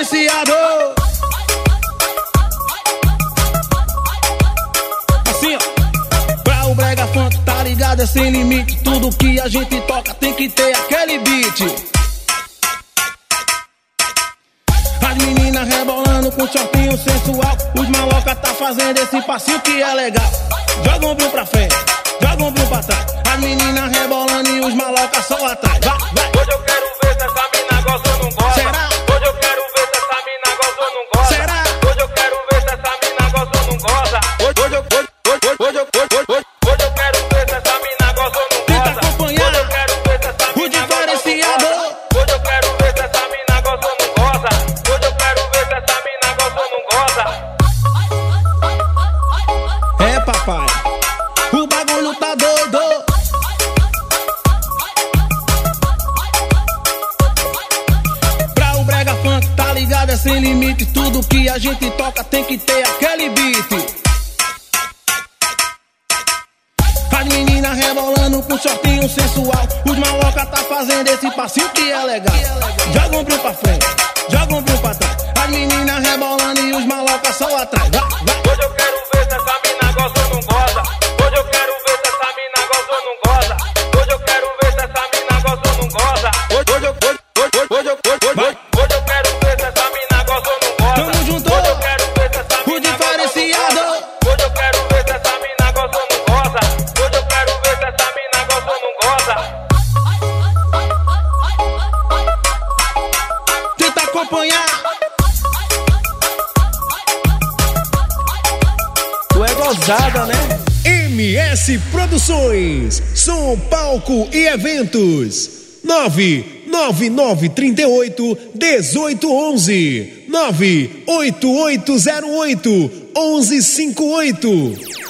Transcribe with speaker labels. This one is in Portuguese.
Speaker 1: diferenciado. Assim, ó. Pra o brega funk, tá ligado, é sem limite. Tudo que a gente toca tem que ter aquele beat. As meninas rebolando com shortinho sensual. Os maloca tá fazendo esse passinho que é legal. Joga um ombro pra frente, joga um ombro pra trás. As meninas rebolando e os maloca só atrás. Vai, vai.
Speaker 2: Hoje eu quero ver se essa mina gosta ou não gosta.
Speaker 1: Será?
Speaker 2: Hoje eu quero ver se essa mina gosta ou não gosta.
Speaker 1: Será?
Speaker 2: Hoje eu quero ver se essa mina gosta ou não gosta. Hoje eu quero ver se essa mina gosta ou não gosta.
Speaker 1: Tenta acompanhar
Speaker 2: Hoje eu quero ver se essa
Speaker 1: o
Speaker 2: mina gosta ou não
Speaker 1: diferenciado.
Speaker 2: gosta. Hoje eu quero ver se essa mina gosta ou não gosta. Hoje eu quero ver se essa mina gosta ou não gosta.
Speaker 1: É, papai, o bagulho tá doido. Pra o brega funk, tá ligado, é sem limite. Tudo que a gente toca tem que ter aquele beat. As meninas rebolando com shortinho sensual. Os maloca tá fazendo esse passinho que é legal. Joga um ombro pra frente, joga um ombro pra trás. As meninas rebolando e os maloca só atrás. Vai, vai.
Speaker 2: Hoje eu quero ver se essa mina gosta ou não gosta. Hoje eu quero ver se essa mina gosta ou não gosta. Hoje eu quero ver se essa mina gosta ou não gosta. Hoje eu quero ver se essa mina gosta ou não gosta.
Speaker 1: Tamo junto.
Speaker 2: Hoje eu quero ver se essa
Speaker 1: O
Speaker 2: mina gosta ou não
Speaker 1: diferenciado.
Speaker 2: gosta. Hoje eu quero ver se essa mina gosta ou não gosta. Hoje eu quero ver se essa mina gosta ou não gosta.
Speaker 1: Tenta acompanhar. Tu é gozada, né?
Speaker 3: MS Produções, som, palco e eventos. 99938-1811 98808-1158